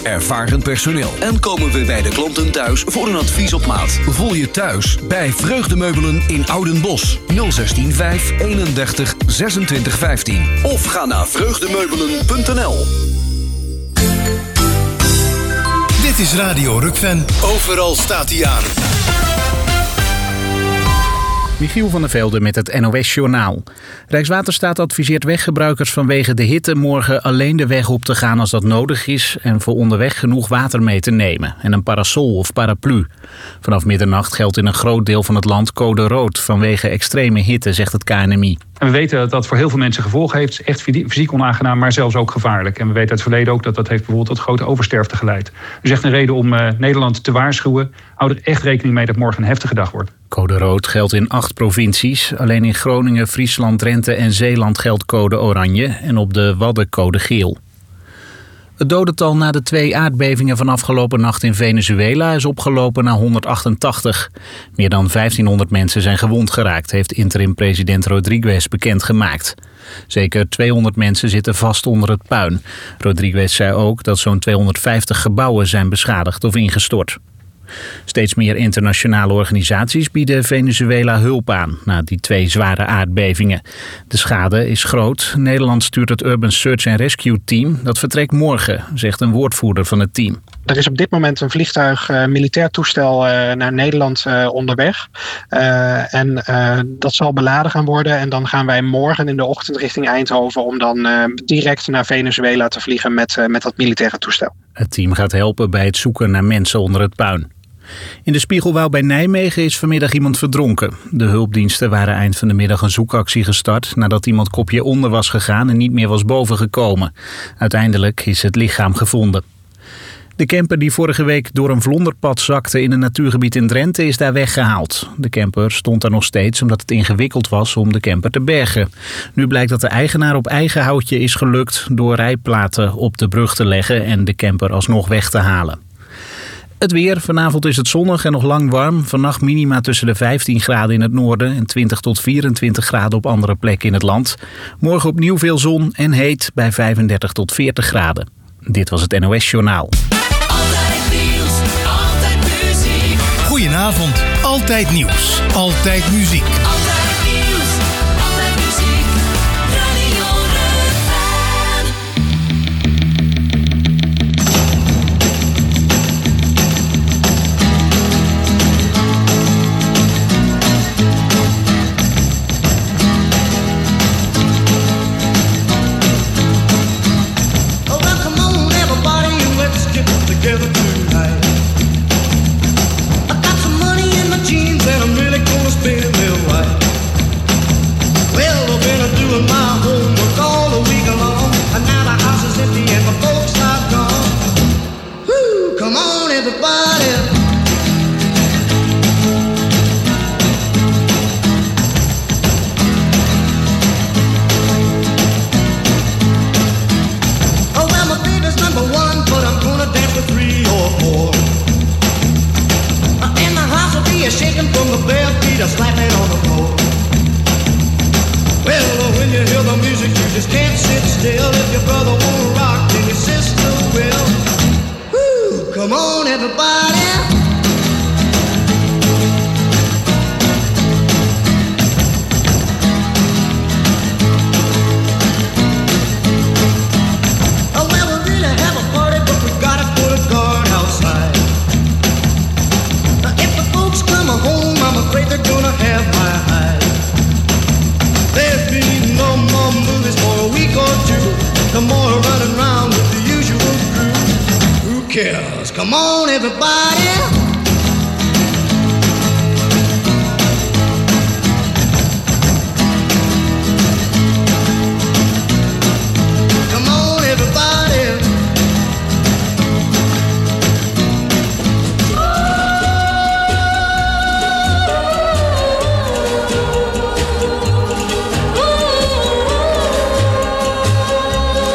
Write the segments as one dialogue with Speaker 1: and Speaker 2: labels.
Speaker 1: ervaren personeel. En komen we bij de klanten thuis voor een advies op maat. Voel je thuis bij Vreugdemeubelen in Oudenbosch. 016 5 31 26 15. Of ga naar vreugdemeubelen.nl.
Speaker 2: Dit is Radio Rukven. Overal staat hij aan.
Speaker 3: Michiel van der Velde met het NOS-journaal. Rijkswaterstaat adviseert weggebruikers vanwege de hitte morgen alleen de weg op te gaan als dat nodig is en voor onderweg genoeg water mee te nemen en een parasol of paraplu. Vanaf middernacht geldt in een groot deel van het land code rood vanwege extreme hitte, zegt het KNMI.
Speaker 4: En we weten dat dat voor heel veel mensen gevolgen heeft. Echt fysiek onaangenaam, maar zelfs ook gevaarlijk. En we weten uit het verleden ook dat dat heeft bijvoorbeeld tot grote oversterfte geleid. Dus echt een reden om Nederland te waarschuwen. Hou er echt rekening mee dat morgen een heftige dag wordt.
Speaker 3: Code rood geldt in 8 provincies. Alleen in Groningen, Friesland, Drenthe en Zeeland geldt code oranje en op de Wadden code geel. Het dodental na de 2 aardbevingen van afgelopen nacht in Venezuela is opgelopen naar 188. Meer dan 1500 mensen zijn gewond geraakt, heeft interim-president Rodriguez bekendgemaakt. Zeker 200 mensen zitten vast onder het puin. Rodriguez zei ook dat zo'n 250 gebouwen zijn beschadigd of ingestort. Steeds meer internationale organisaties bieden Venezuela hulp aan na die 2 zware aardbevingen. De schade is groot. Nederland stuurt het Urban Search and Rescue Team. Dat vertrekt morgen, zegt een woordvoerder van het team.
Speaker 5: Er is op dit moment een vliegtuig, militair toestel naar Nederland onderweg. Dat zal beladen gaan worden. En dan gaan wij morgen in de ochtend richting Eindhoven om dan direct naar Venezuela te vliegen met dat militaire toestel.
Speaker 3: Het team gaat helpen bij het zoeken naar mensen onder het puin. In de Spiegelwouw bij Nijmegen is vanmiddag iemand verdronken. De hulpdiensten waren eind van de middag een zoekactie gestart nadat iemand kopje onder was gegaan en niet meer was bovengekomen. Uiteindelijk is het lichaam gevonden. De camper die vorige week door een vlonderpad zakte in een natuurgebied in Drenthe is daar weggehaald. De camper stond daar nog steeds omdat het ingewikkeld was om de camper te bergen. Nu blijkt dat de eigenaar op eigen houtje is gelukt door rijplaten op de brug te leggen en de camper alsnog weg te halen. Het weer. Vanavond is het zonnig en nog lang warm. Vannacht minima tussen de 15 graden in het noorden en 20 tot 24 graden op andere plekken in het land. Morgen opnieuw veel zon en heet bij 35 tot 40 graden. Dit was het NOS-journaal.
Speaker 2: Altijd nieuws, altijd muziek. Goedenavond. Altijd nieuws, altijd muziek. Altijd nieuws, altijd muziek. Radio Rukven.
Speaker 6: Together tonight. I got some money in my jeans and I'm really gonna spend it right. Well, I've been doing my homework all the week long, and now the house is empty and my folks are gone. Woo, come on everybody. Oh well, my baby's number 1, but I'm gonna dance with 3 or 4. And the house will be shaking from the bare feet are slapping on the floor. Well, when you hear the music, you just can't sit still. If your brother won't rock, then your sister will. Woo, come on, everybody. Oh, well, we really have a party, but we gotta put a guard outside. If the folks come home, I'm afraid they're gonna have my hide. There'll be no more movies for a week or 2. No more running around with the usual crew. Who cares? Come on, everybody. Come on, everybody.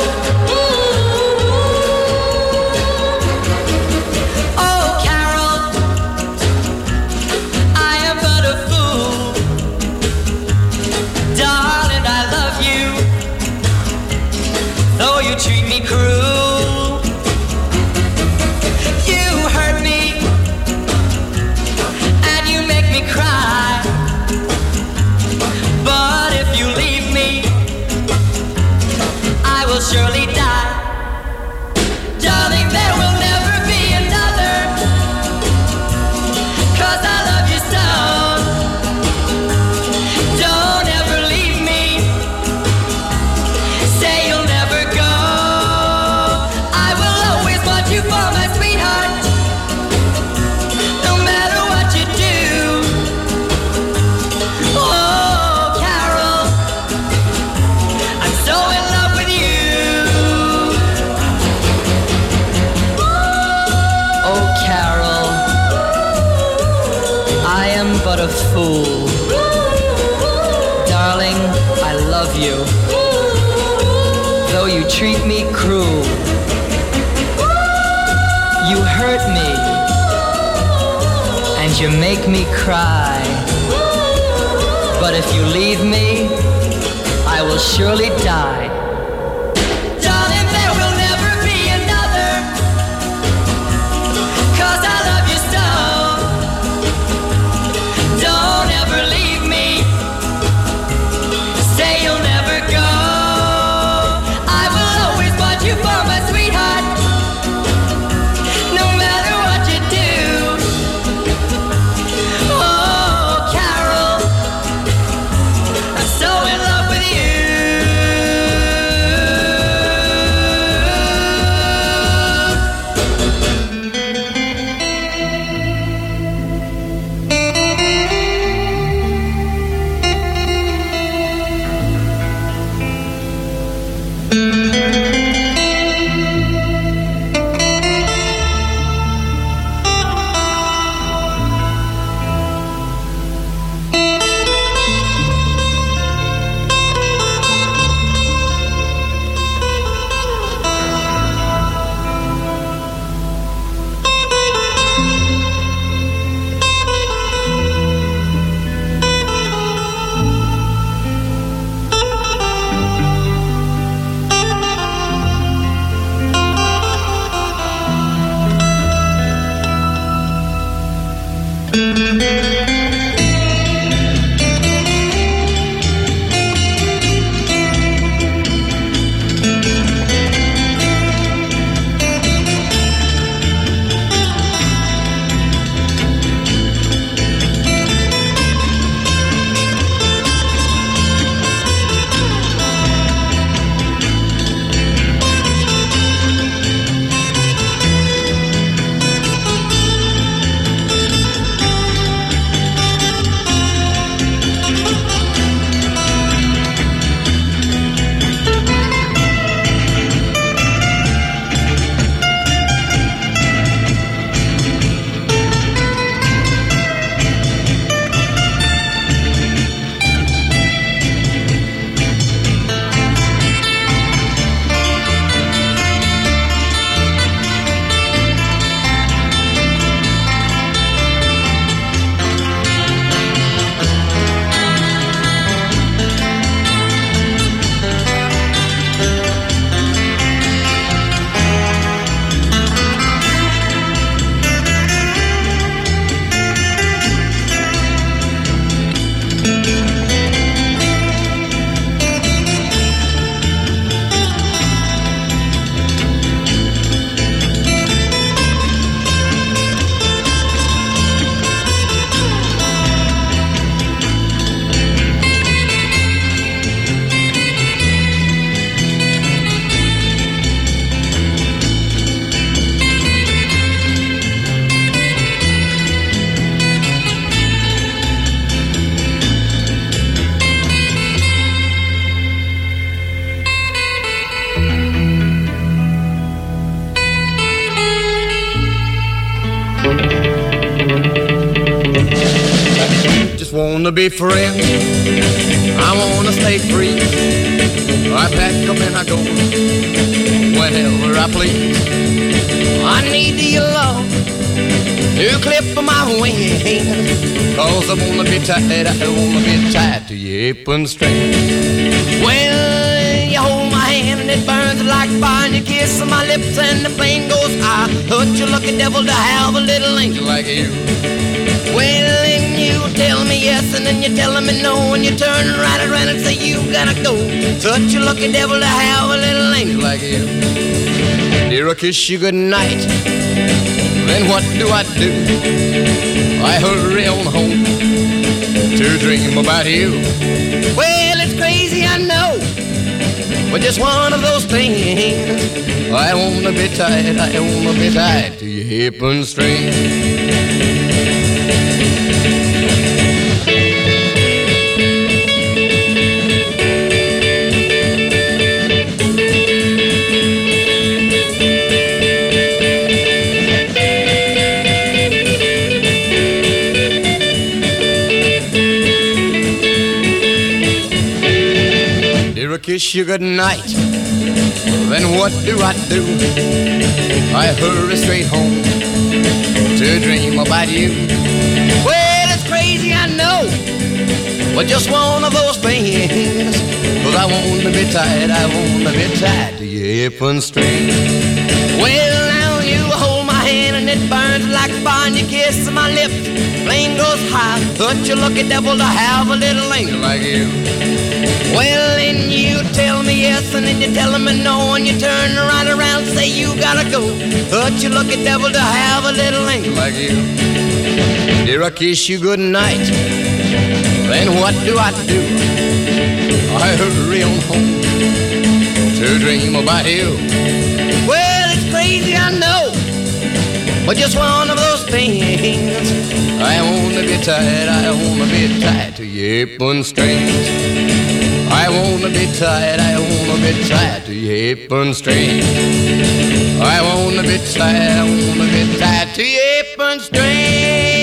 Speaker 7: Oh, Carol, Oh, Carol, I am but a fool. Darling, I love you, though you treat me cruel. You hurt me, and you make me cry. But if you leave me, I will surely die. Darling, there will never be another, 'cause I love you so. Don't ever leave me, say you'll never go. I will always want you for my sweetheart, no matter what you do. Oh, Carol, I'm so in love with you.
Speaker 8: Just wanna be friends, I wanna stay free. I pack up and I go whenever I please. I need your love to clip my wings, 'cause I wanna be tied, I wanna be tied to your apron string. Well, you hold my hand and it burns like fire, and you kiss my lips and the flame goes high. Such a lucky devil to have a little angel like you. Well, and you tell me yes, and then you're telling me no, and you turn right around and say you gotta go. Such a lucky devil to have a little angel like you. Dear, I kiss you goodnight, then what do? I hurry on home to dream about you. Well, it's crazy, I know, but just one of those things. I wanna be tied, I wanna be tied to your apron string. kiss you goodnight, then what do? I hurry straight home to dream about you. Well, it's crazy, I know, but just one of those things. 'Cause I wanna be tied to your apron string. Well, now you hold my hand and it burns like fire, and you kiss my lips, flame goes high. Such a lucky devil to have a little angel like you. Well, then you tell me yes, and then you tell me no, and you turn right around and say you gotta go. Such a lucky devil to have a little angel like you. Dear, I kiss you goodnight, then what do? I hurry on home to dream about you. Well, it's crazy, I know, but just one of those things. I wanna be tied to your apron strings. I wanna be tied to your apron strings. I wanna be tied to your apron strings.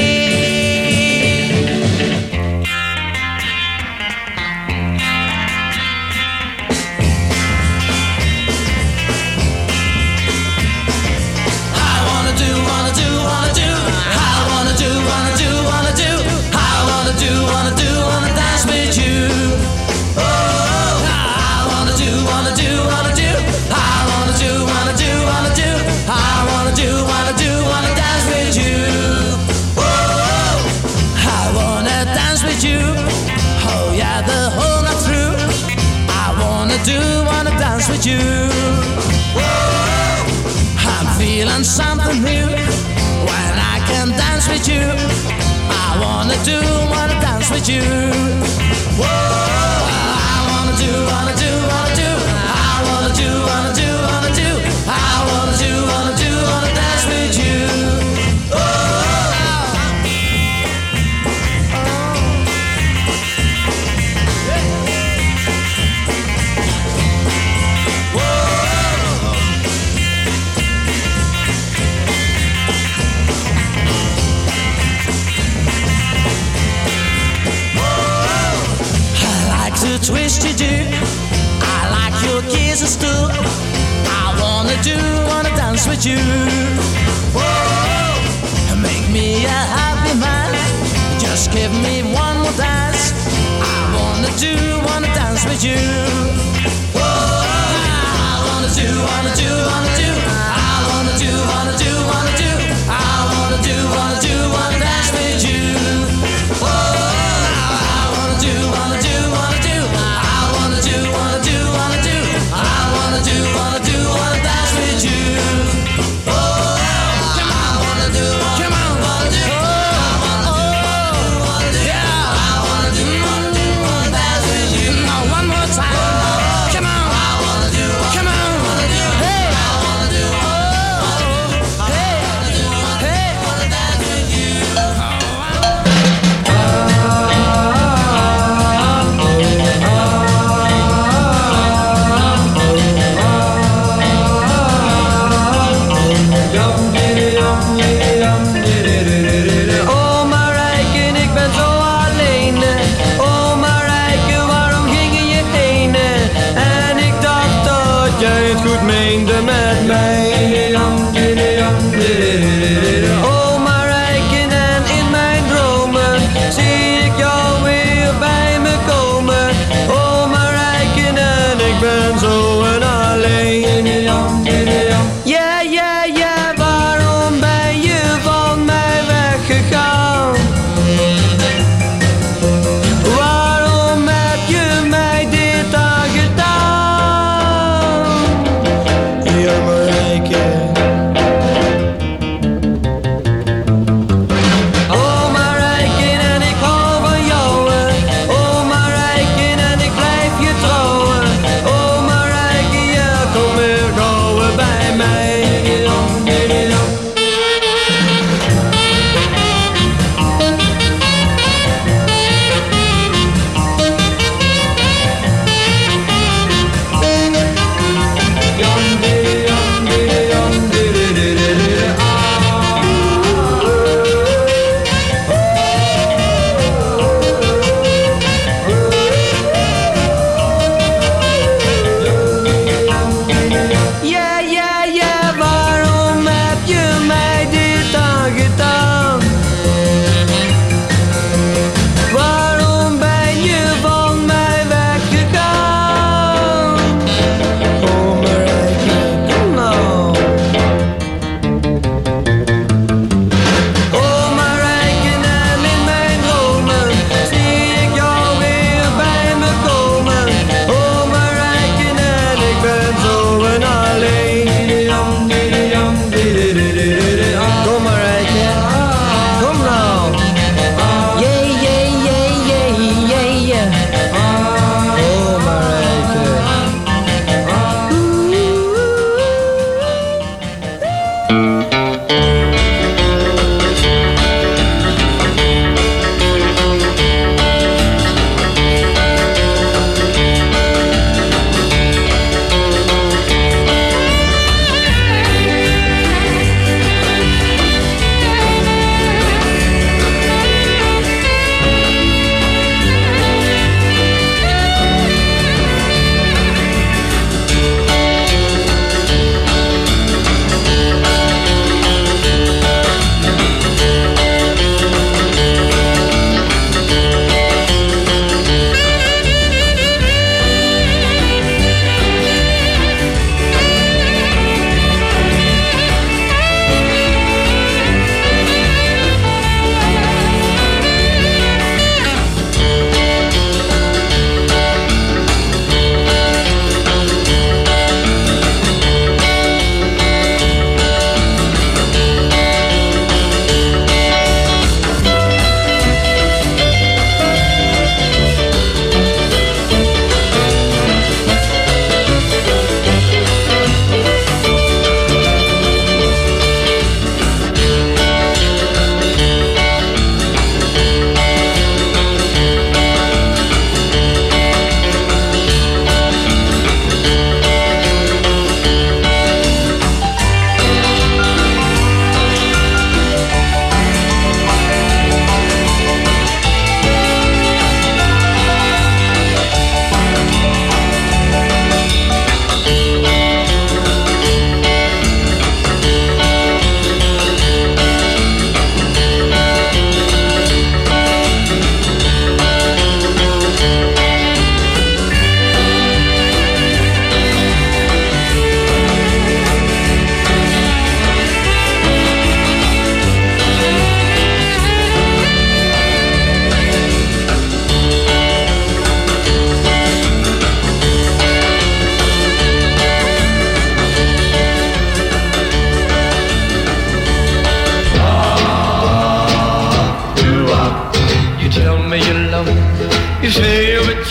Speaker 6: Wanna dance with you. Oh, I wanna do, wanna do, wanna do. I wanna do, wanna do, wanna do. I wanna do, wanna do, wanna dance with you. Oh, I wanna dance with you. Oh yeah, the whole night through. I wanna do, wanna dance with you. Oh, I'm feeling something new when I can dance with you. I wanna do, wanna dance with you. Whoa, I wanna do, wanna do, wanna do. I wanna do, wanna do, wanna do. I wanna do, wanna do, wanna dance with you. Twist you do, I like your kisses too. I wanna do, wanna dance with you. Whoa, make me a happy man. Just give me one more dance. I wanna do, wanna dance with you. Whoa, I wanna do, wanna do, wanna do. I wanna do, wanna do, wanna do. I wanna do, wanna do, wanna dance with you. Whoa, I wanna do, wanna do, wanna do. Wanna do, wanna do, wanna do. I wanna do, wanna do, wanna dance with you. Oh, come on, I wanna do, come on, wanna do. Oh, yeah, I wanna do, wanna dance with you. Now one more time. Come on, I wanna do, come on, wanna do. Hey, I wanna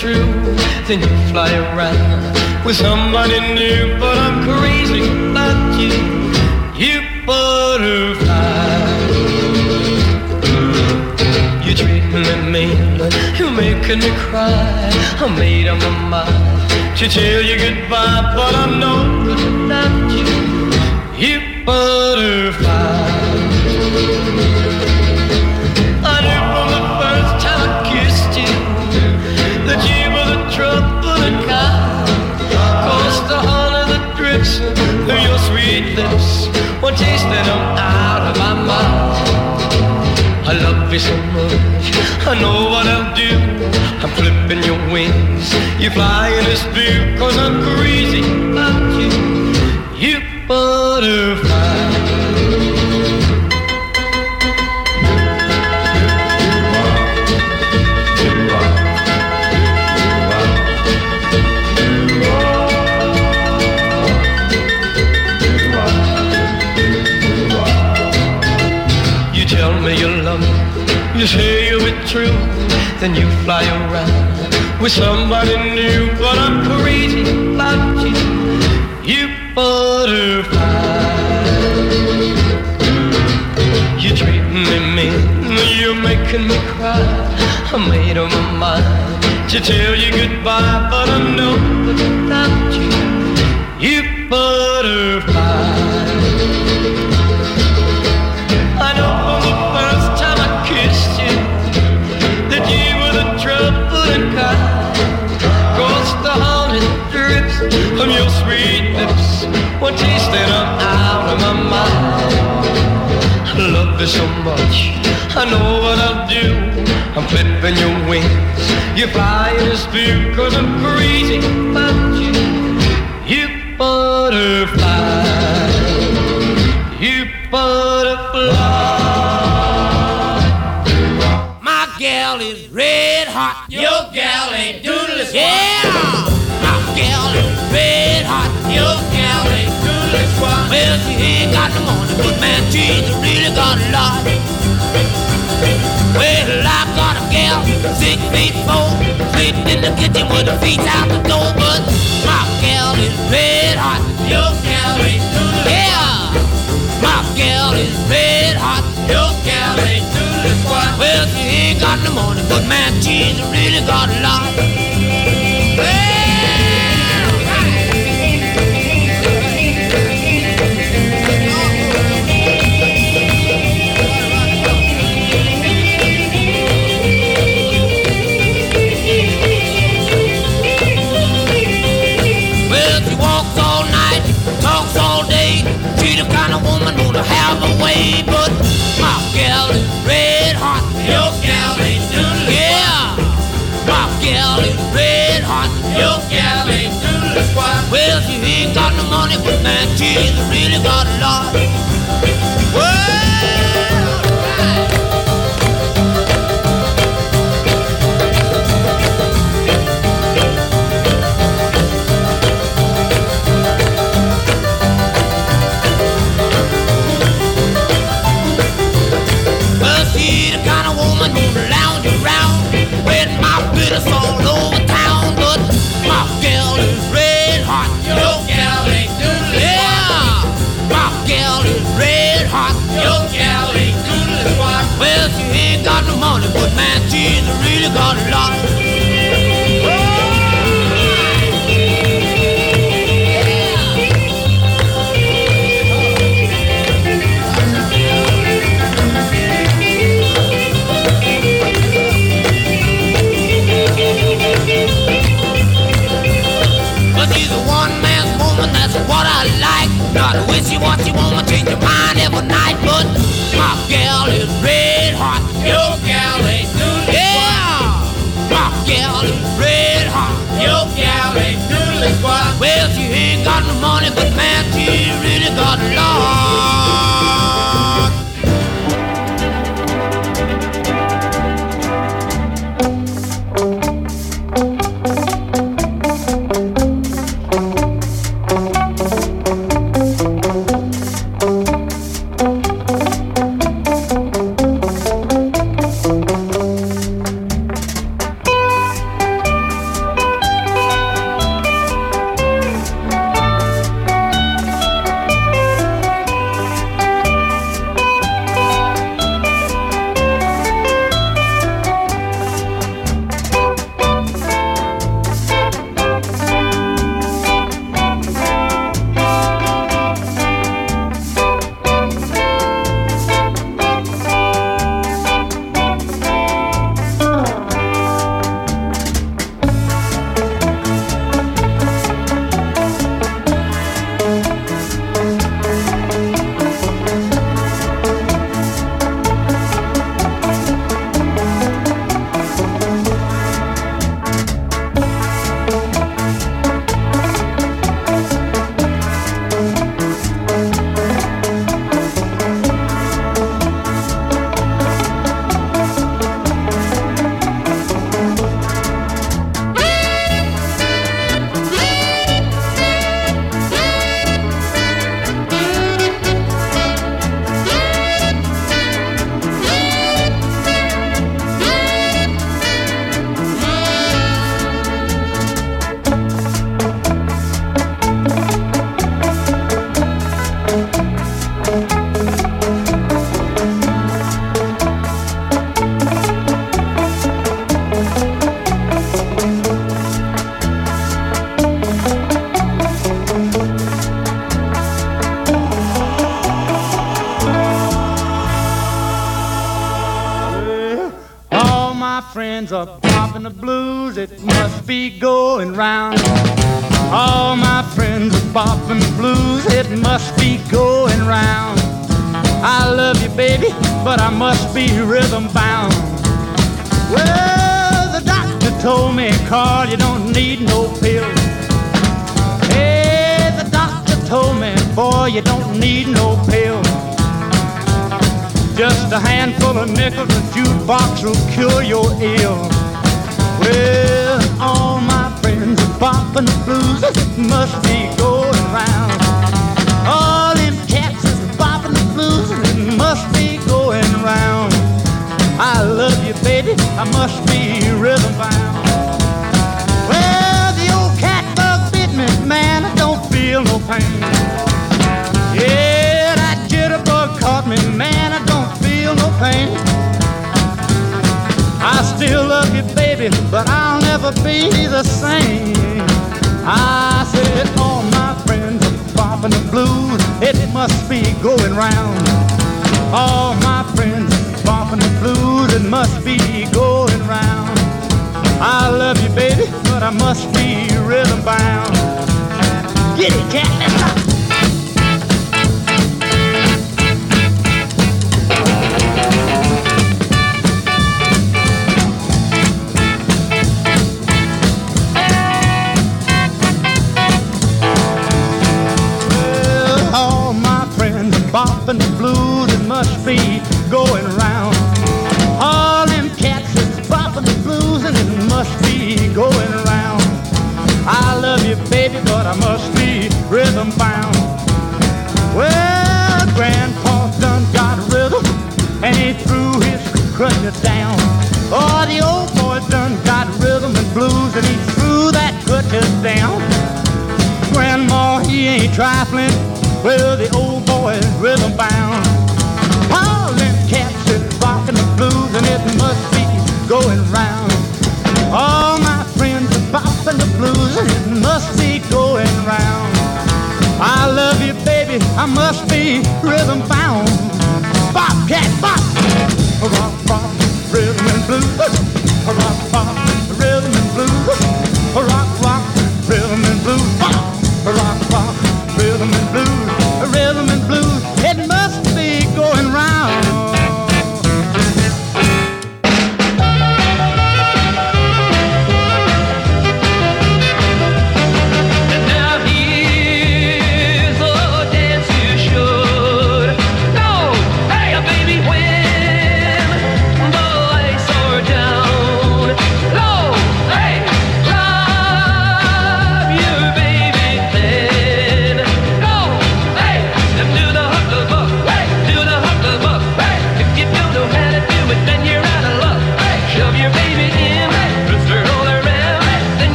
Speaker 9: true, then you fly around with somebody new. But I'm crazy about you, you butterfly. You're treating me mean, you're making me cry. I made up my mind to tell you goodbye, but I'm no good without you, you butterfly. I knew from the first time I kissed you that you were the troubling kind. 'Cause the honey that drips through your sweet lips, one taste and I'm out of my mind. I love you so much, I know what I'll do. I'm clipping your wings, you fly in this blue. 'Cause I'm crazy about you, you butterfly. You tell me you love me, you say you'll be true, then you fly around with somebody new. But I'm crazy about you, you butterfly. You're treating me mean, you're making me cry. I made up my mind to tell you goodbye, but I know that without you, you butterfly. I know from the first time I kissed you that you were the troubling kind. 'Cause the honey drips from your sweet lips, one taste and I'm out of my mind. I love you so much, I know what I'll do. I'm clipping your wings, you fly in this blue. 'Cause I'm crazy about you, you butterfly, you butterfly.
Speaker 8: My gal is red hot, your gal ain't doodle squat. Yeah, my gal is red hot, your gal ain't doodle squat. Well, she ain't got no money, but man, she's really got a lot. Well, I got a gal, 6 feet 4, sleeping in the kitchen with her feet out the door. But my gal is red hot, your gal ain't doodle squat. Yeah, my gal is red hot, your gal ain't doodle squat. Well, she ain't got no money, but man, she's really got a lot. Talks all day, she's the kind of woman who'll have a way. But my gal is red hot, your gal ain't doodle. Yeah, my gal is red hot, your gal ain't doodle squat. Well, she ain't got no money, but man, she's really got a lot. Lounge around with my bitters all over town. But my gal is red hot, your gal ain't doodle. Yeah, my gal is red hot, your gal ain't doodle squat. Well, she ain't got no money, but man, she's really got a lot. What I like, not a wishy-washy woman, change your mind every night. But my gal is red hot, your gal ain't doodle. Yeah, my gal is red hot, your gal ain't doodle squat. Well, she ain't got no money, but man, she really got a lot.
Speaker 10: my friends are popping the blues, it must be going round. All my friends are popping the blues, it must be going round. I love you, baby, but I must be rhythm bound. Well, the doctor told me, Carl, you don't need no pills. Hey, the doctor told me, boy, you don't need no pills. Just a handful of nickels, a jukebox will cure your ill. Well, all my friends are popping the blues, it must be going round. All them cats are popping the blues, it must be going round. I love you, baby, I must be rhythm bound. Well, the old cat bug bit me, man, I don't feel no pain. Yeah, that jitterbug caught me, man, I don't feel no pain. I still love you, baby, but I'll never be the same. I said all my friends are popping the blues, it must be going round. All my friends are popping the blues, it must be going round. I love you, baby, but I must be rhythm bound. Get it, cat, let's rock. Bopping the blues, it must be going round. All them cats is bopping the blues, and it must be going round. I love you, baby, but I must be rhythm bound. Well, Grandpa done got rhythm, and he threw his crutches down. Oh, the old boy done got rhythm and blues, and he threw that crutches down. Grandma, he ain't trifling, well, the old boy is rhythm bound. All them cats is rocking the blues, and it must be going round. All my friends are bopping the blues, and it must be going round. I love you, baby, I must be rhythm bound. Bop, cat, bop! Rock, rock, rhythm and blues. Rock, rock, rhythm and blues. Rock, rock, rhythm and blues. Rock, rock, rhythm and blues. Rhythm and blues, it must be going round.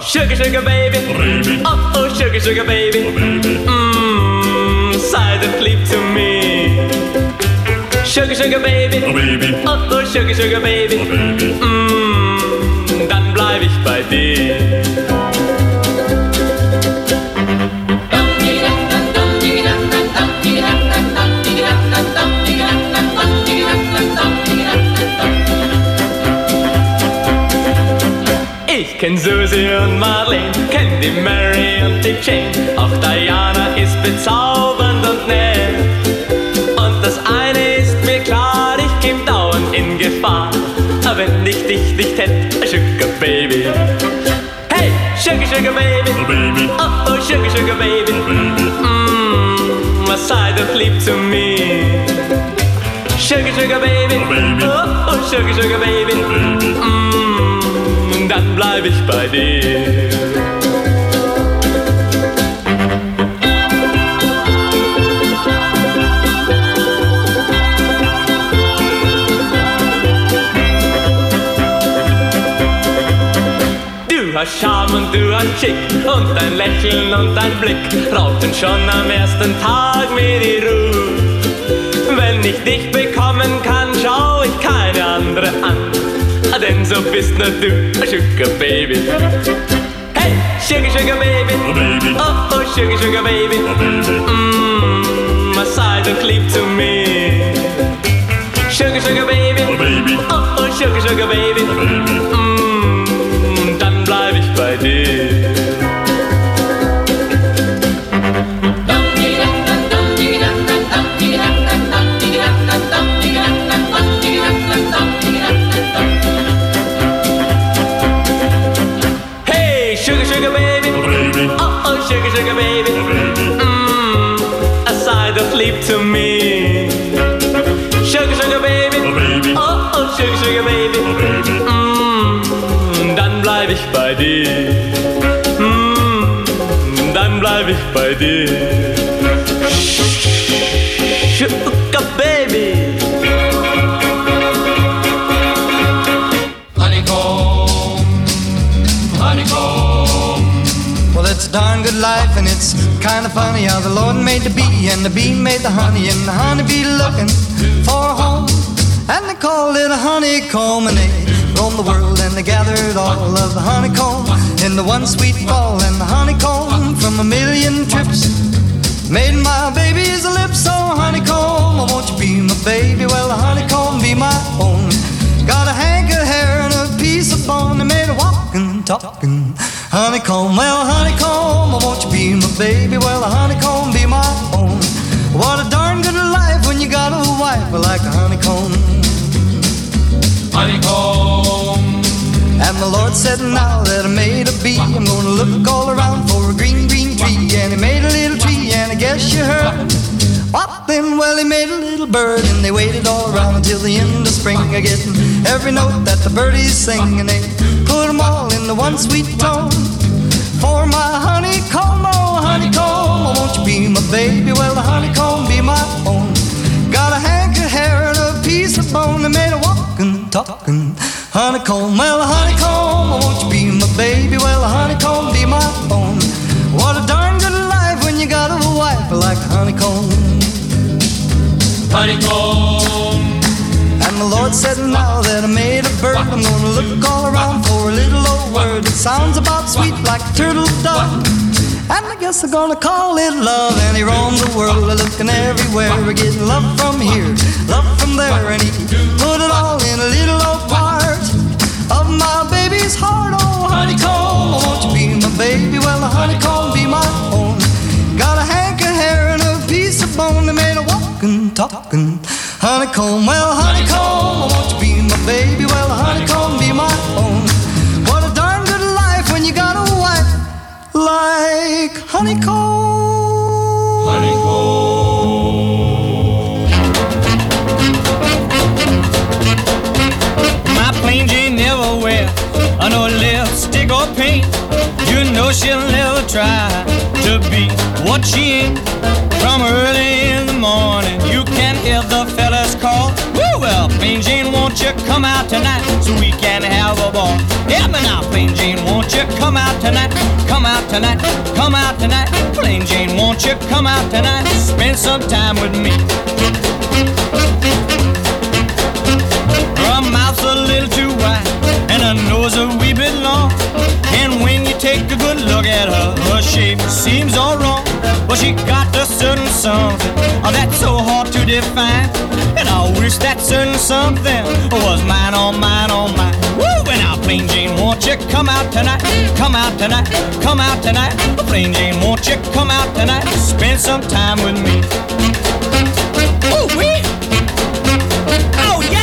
Speaker 9: sugar, sugar baby. Oh, oh, sugar, sugar baby. Silent leap to me. Sugar, sugar baby. Oh, oh, sugar, sugar baby. Dann bleib ich bei dir. Ich kenn Susie und Marlene, kenn die Mary und die Jane. Auch Diana ist bezaubernd und nett. Und das eine ist mir klar, ich käm dauernd in Gefahr, wenn ich dich nicht hätt, Sugar Baby. Hey, Sugar, Sugar Baby. Oh, oh, Sugar, Sugar Baby. Sei doch lieb zu mir. Sugar, Sugar Baby. Oh, oh, Sugar, Sugar Baby. Dann bleib ich bei dir. Du hast Charme und du hast Schick und dein Lächeln und dein Blick raubten schon am ersten Tag mir die Ruhe. Wenn ich dich bekommen kann, schau ich keine andere an, denn so bist nur du, Sugar Baby. Hey, Sugar, Sugar Baby. Oh, oh, Sugar, Sugar Baby. Sei doch lieb zu mir. Sugar, Sugar Baby. Oh, oh, Sugar, Sugar Baby. Dann bleib ich bei dir. Sugar, sugar baby. Oh, oh, sugar, sugar baby. Sei doch lieb zu mir. Sugar, sugar baby. Oh, oh, sugar, sugar baby. Dann bleib ich bei dir. Dann bleib ich bei dir. Sugar baby.
Speaker 11: It's a darn good life and it's kind of funny how the Lord made the bee and the bee made the honey and the honeybee looking for a home and they called it a honeycomb and they roamed the world and they gathered all of the honeycomb in the one sweet fall and the honeycomb from a million trips made my baby's lips. So honeycomb, won't you be my baby? Well, the honeycomb be my own. Got a hank of hair and a piece of bone. They made a walking, talking honeycomb. Well, honeycomb, won't you be my baby? Well, a honeycomb be my own. What a darn good life when you got a wife like a honeycomb. Honeycomb. And the Lord said, now that I made a bee, I'm gonna look all around for a green, green tree. And he made a little tree, and I guess you heard. What then? Well, he made a little bird, and they waited all around until the end of spring, getting every note that the birdies sing, and they put them all in the one sweet tone. For my honeycomb, oh honeycomb, won't you be my baby? Well, the honeycomb be my own. Got a hank of hair and a piece of bone, they made a walking, talking honeycomb. Well, the honeycomb, won't you be my baby? Well, the honeycomb be my own. What a darn good life when you got a wife like a honeycomb. Honeycomb. And the Lord said, now that I made a bird, I'm gonna look all around for a little old word that sounds about sweet like a turtle dove. And I guess I'm gonna call it love. And he roamed the world looking everywhere, getting love from here, love from there. And he put it all in a little old part of my baby's heart. Oh honeycomb, won't you be my baby? Well, the honeycomb be my own. Got a hank of hair and a piece of bone, they made a walking, talking honeycomb. Well, honeycomb, won't you be my baby? Well, the honeycomb be my own. What a darn good life when you got a wife like honeycomb. Honeycomb.
Speaker 10: My plain Jane never wear no lipstick or paint. You know she'll never try to be what she ain't. From early in the morning you can hear the fellas call. Woo, well, plain Jane, won't you
Speaker 12: you come out tonight so we can have a ball? Yeah, me now, Plain Jane, won't you come out tonight? Come out tonight, come out tonight. Plain Jane, won't you come out tonight? Spend some time with me. Her mouth's a little too wide and her nose a wee bit long. And when you take a good look at her, her shape seems all wrong. But she got a certain something that's so hard to define. And I wish that certain something was mine, oh mine, oh mine. Woo! And now, Plain Jane, won't you come out tonight? Come out tonight, come out tonight. Plain Jane, won't you come out tonight? Spend some time with me. Ooh, wee! Oh, yeah!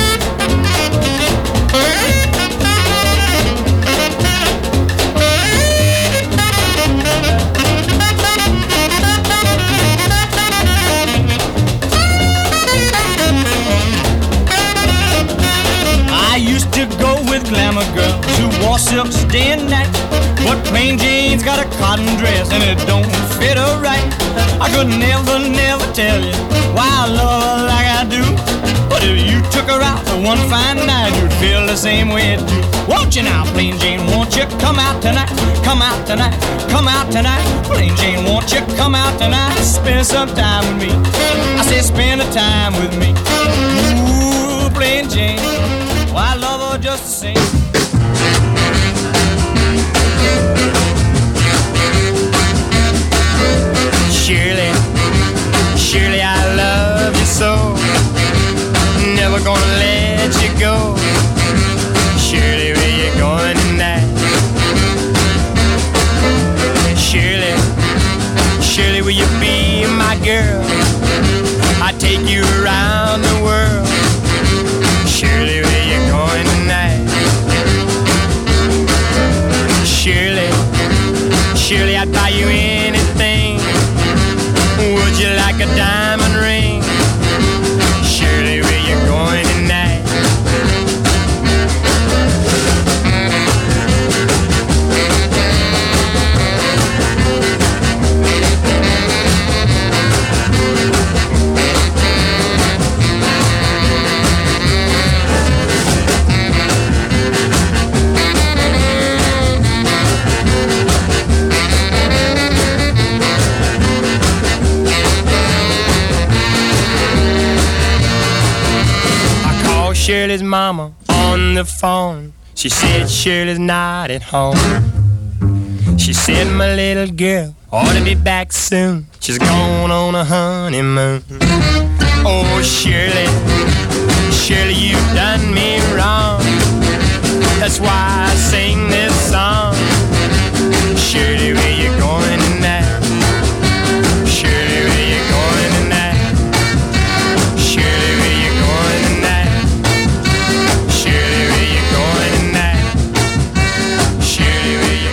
Speaker 12: To go with glamour girls who wore silks day and night. But Plain Jane's got a cotton dress and it don't fit her right. I could never, never tell you why I love her like I do. But if you took her out for one fine night, you'd feel the same way too. Won't you now, Plain Jane, won't you come out tonight? Come out tonight, come out tonight. Plain Jane, won't you come out tonight? Spend some time with me. I said spend a time with me. Ooh, Plain Jane, well, I love her just the same. Shirley, Shirley, I love you so. Never gonna let you go. Shirley, where you going tonight? Shirley, Shirley, will you be my girl? I take you around the world. Shirley, where you going tonight? Shirley, Shirley, I'd buy you anything. Would you like a diamond ring? Shirley, where you going tonight? Shirley's mama on the phone. She said Shirley's not at home. She said my little girl ought to be back soon. She's gone on a honeymoon. Oh Shirley, Shirley, you've done me wrong. That's why I sing this song. Shirley, where you going tonight? Shirley, where you going tonight? Shirley, where you going tonight? Shirley, where you going tonight? Shirley, where you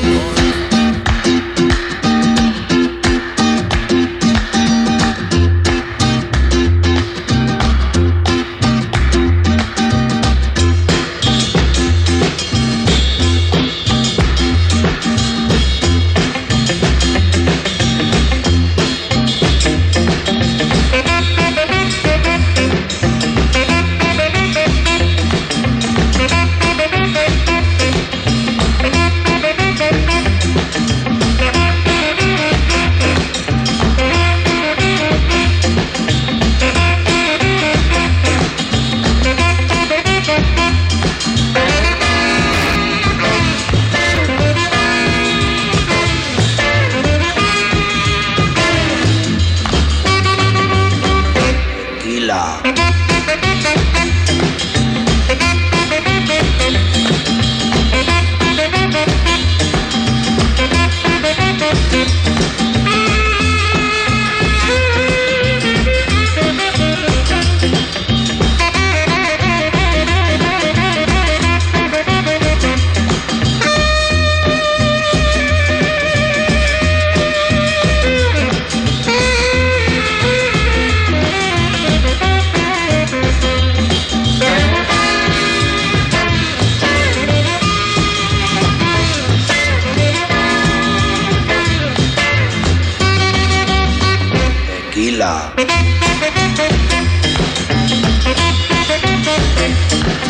Speaker 13: Tequila.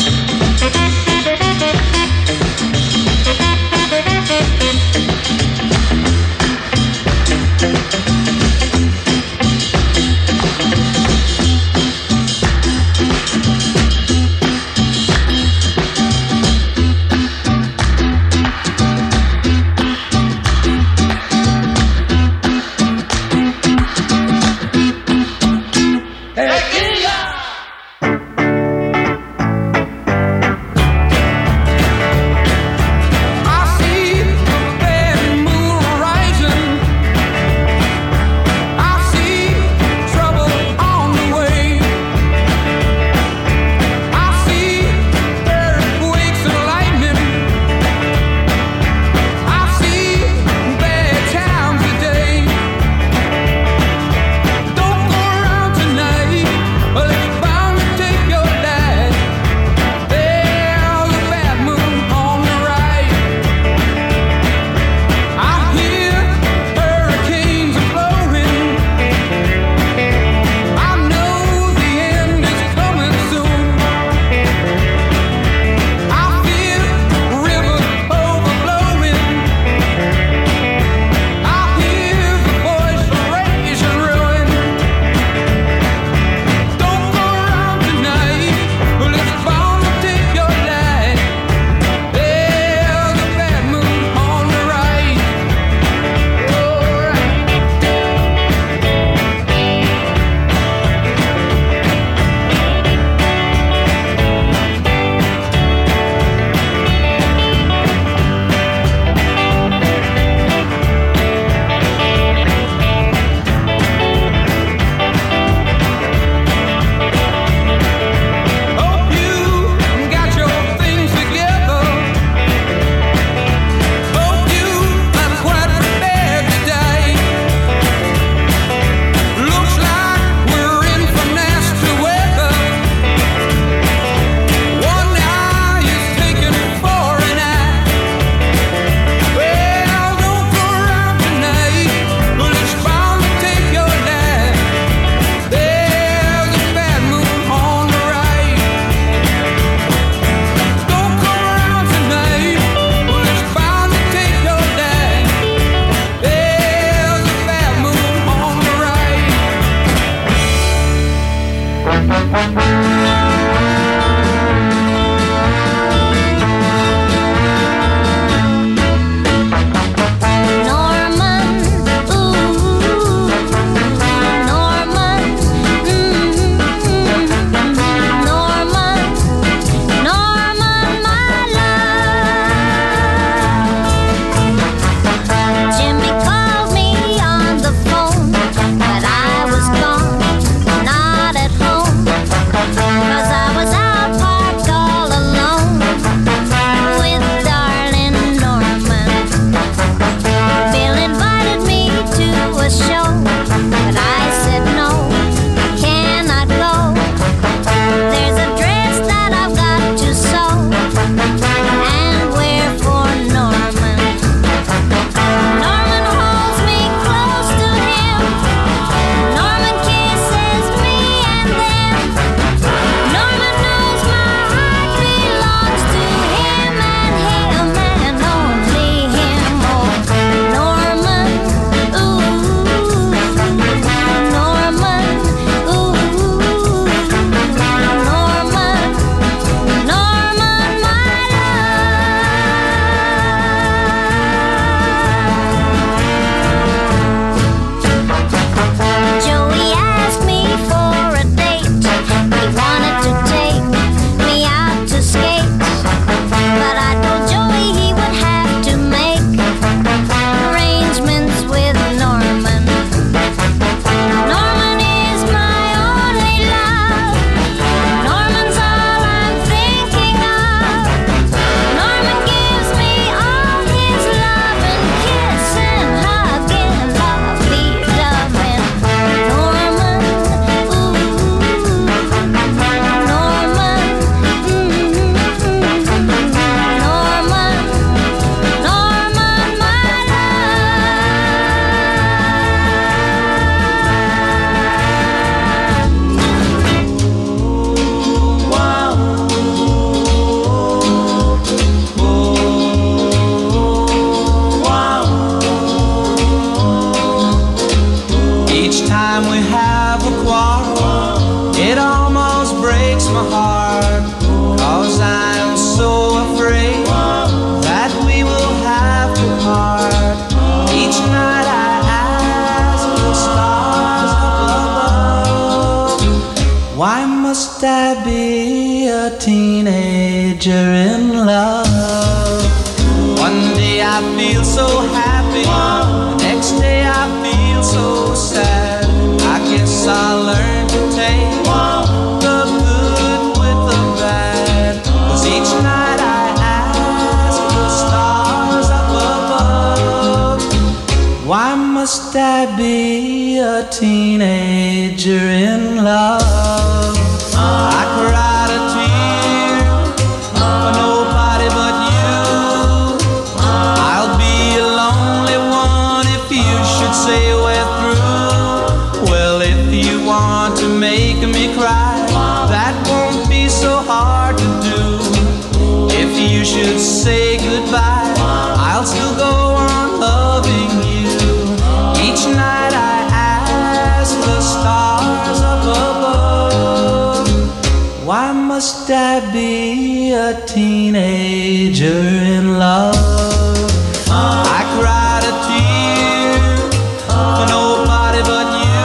Speaker 13: a quarrel, it almost breaks my heart, 'cause I'm so afraid that we will have to part. Each night I ask the stars up above, why must I be a teenager in love? One day I feel so happy, the next day I feel so sad. I guess I'll learn to take the good with the bad, 'cause each night I ask the stars up above, why must I be a teenager in love? I cried a tear for nobody but you. I'll be a lonely one if you should say we're through. Well, if you want to make me cry, that won't be so hard to do. If you should say goodbye, I'll still go on loving you. Each night I ask the stars up above, why must I be a teenager in love? I cried a tear for nobody but you.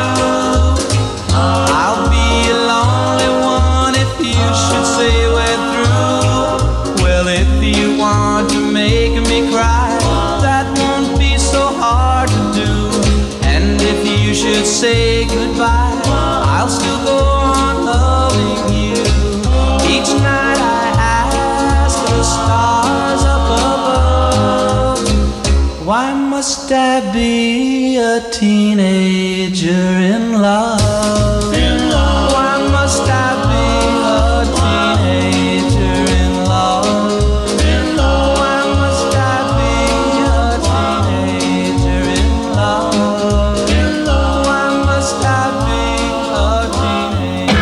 Speaker 13: I'll be a lonely one if you should say we're through. Well, if you want to make me cry, that won't be so hard to do. And if you should say goodbye, I'll still go on loving you. Each night I ask the stars up above, why must I be a teenager in love? Why must I be a teenager in love? Why must I be a teenager in love? Why must I be a teenager?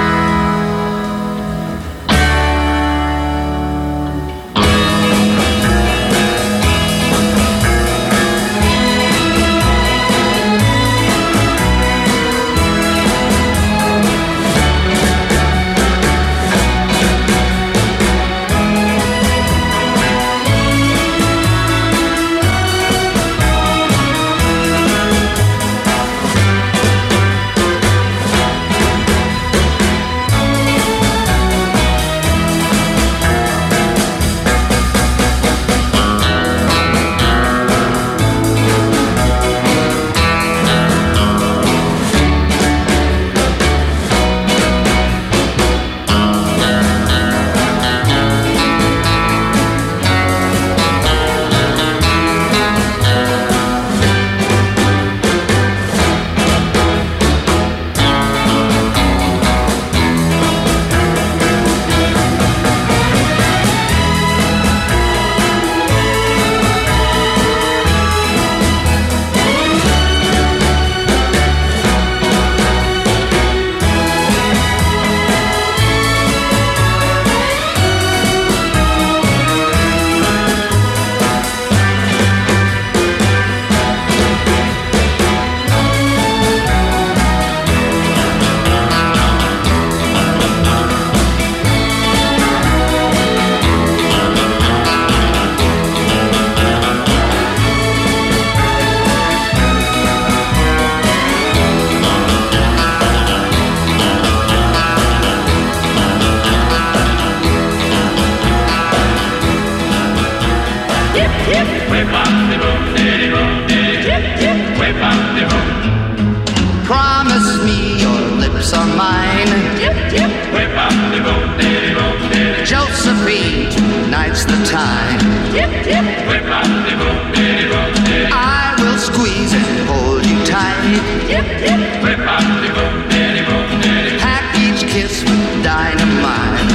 Speaker 11: Promise me your lips are mine. Josephine, tonight's the time. I will squeeze and hold you tight. Pack each kiss with dynamite.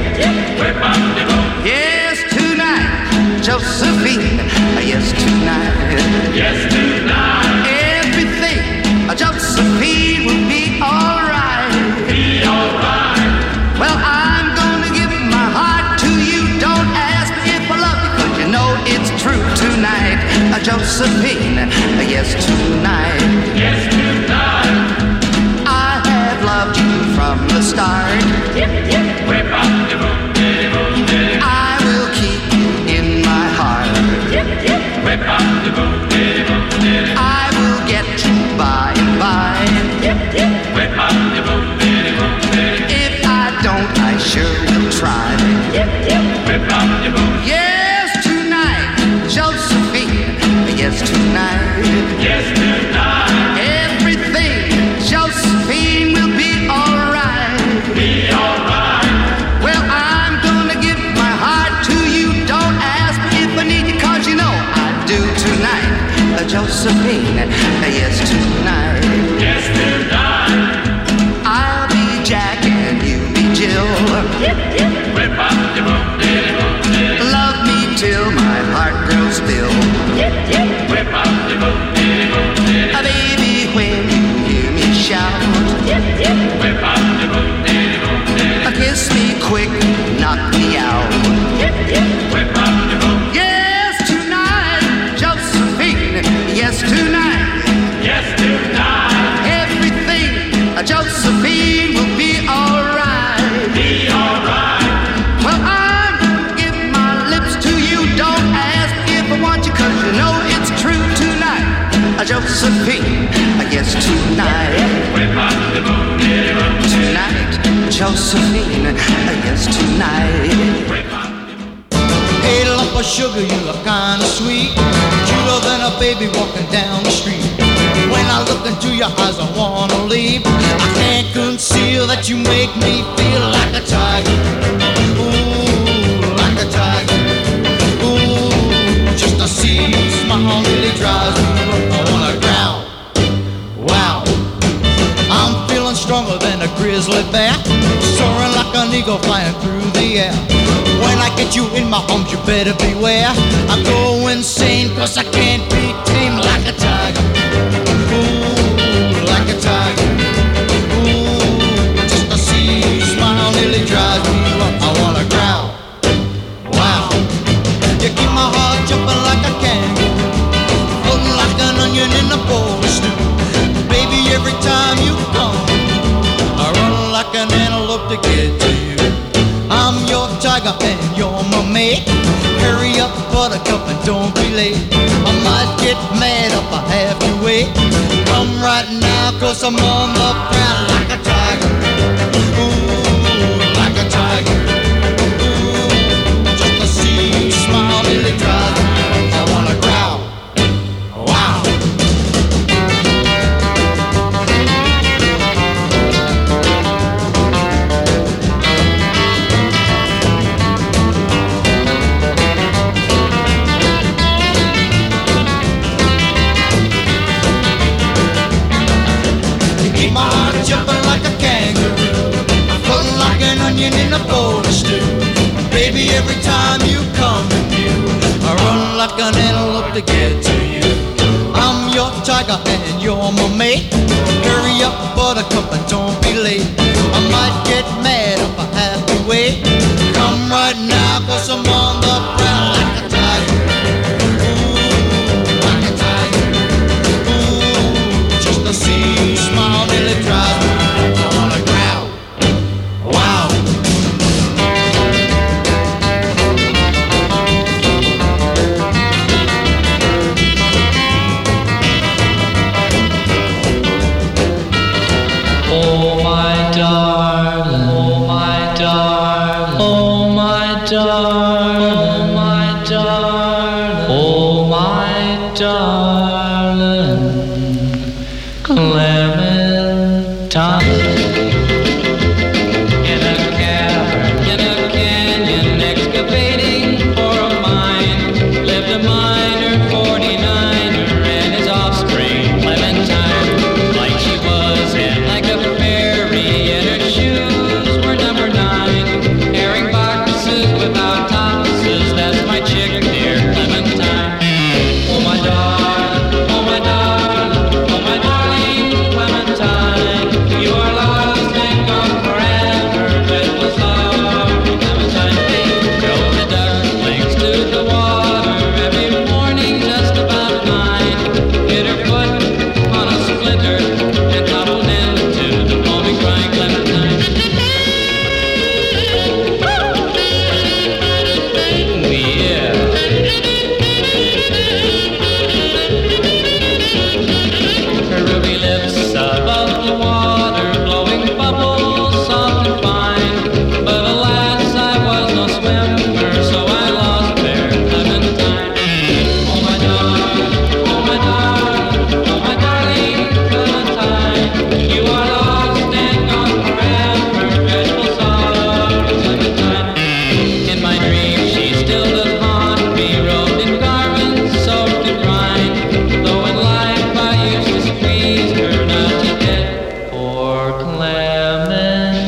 Speaker 11: Yes, tonight, Josephine. Yes, tonight.
Speaker 6: Yes, tonight.
Speaker 11: Everything, Josephine, will be alright.
Speaker 6: Be alright.
Speaker 11: Well, I'm gonna give my heart to you. Don't ask me if I love you, 'cause you know it's true tonight. Josephine, yes, tonight.
Speaker 6: Yes, tonight.
Speaker 11: I
Speaker 14: Kiss me quick, knock me out. Yes, tonight, Josephine. Yes, tonight.
Speaker 6: Yes, tonight.
Speaker 14: Everything, Josephine, will be alright.
Speaker 6: Be alright.
Speaker 14: Well, I'm gonna give my lips to you. Don't ask if I want you, 'cause you know it's true tonight. Josephine, yes, tonight. Tonight, Josephine, yes, tonight.
Speaker 11: Hey, lump of sugar, you look kinda sweet, cuter than a baby walking down the street. When I look into your eyes, I wanna leave. I can't conceal that you make me feel like a tiger. Ooh, like a tiger. Ooh, just to see you smile really drives me up. I wanna growl. Wow, I'm feeling stronger than a grizzly bear, soaring like an eagle flying through the air. When I get you in my arms, you better beware. I go insane 'cause I can't be tamed like a tiger. Ooh, like a tiger. Ooh, just to see you smile nearly drives me up. I wanna growl. Wow, you keep my heart jumping like a kangaroo, floating like an onion in a bowl of stew. Baby, every time you come, I run like an antelope to get to you. I'm your tiger and you're my mate. Hurry up, buttercup, and don't be late. I might get mad if I have to wait. Come right now, 'cause I'm on the ground like a tiger. Ooh, like a tiger. Ooh, just to see you smile really drives me up. I wanna growl. Wow. My heart jumping like a kangaroo, floating like an onion in a bowl of stew. Baby, every time you come in view, I run like an antelope to get to you. I'm your tiger and you're my mate. Hurry up, buttercup, and don't be late. I might get mad if I have to wait. Come right now, 'cause I'm on the ground like a tiger. Ooh, like a tiger. Ooh, just to see you smile nearly drives me. I wanna growl. Wow.
Speaker 7: Oh my darling, oh my darling, oh my darling, oh my darling, oh my darling, Clementine. In a cavern, in a canyon, excavating for a mine, lived a miner, 49er, and his offspring, Clementine. Like she was and like a fairy, and her shoes were number 9. Herring boxes without topses, that's my chick, dear Clementine. Oh my darling, oh my darling, oh my darling Clementine. You are lost and gone forever, it was love, Clementine. Throw the ducklings to the water every morning just about 9. Hit her foot on a splinter and toppled into the foaming crying Clementine. Yeah. Her ruby lips above the water, blowing bubbles soft and fine. But alas, I was no swimmer, so I lost fair Clementine. Oh my darling, oh my darling, oh my darling Clementine. You are lost and gone forever, dreadful sorrow, Clementine. In my dream she still does haunt me, robed in garments soaked in brine. Though in life I used to squeeze her, not to death, poor Clementine.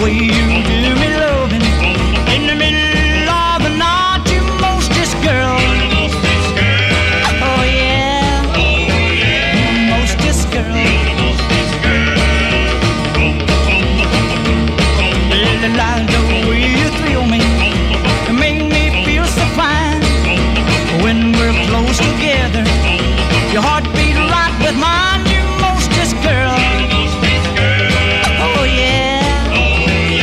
Speaker 10: way you do me loving. In the middle of the night, you mostest girl. Oh yeah, mostest girl. Like